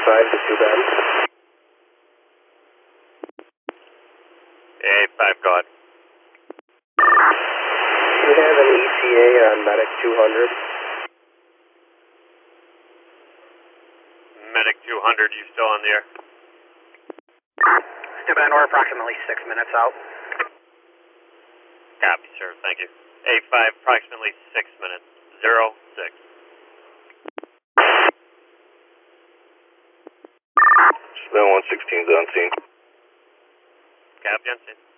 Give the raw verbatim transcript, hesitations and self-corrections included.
five to two bad. A five, go ahead. Do you have an E T A on Medic two hundred? Medic two hundred, you still on the air? Stupid, we're approximately six minutes out. Copy, sir, thank you. A five, approximately six minutes. Zero, six. Spin one sixteen's on scene. Copy, on scene.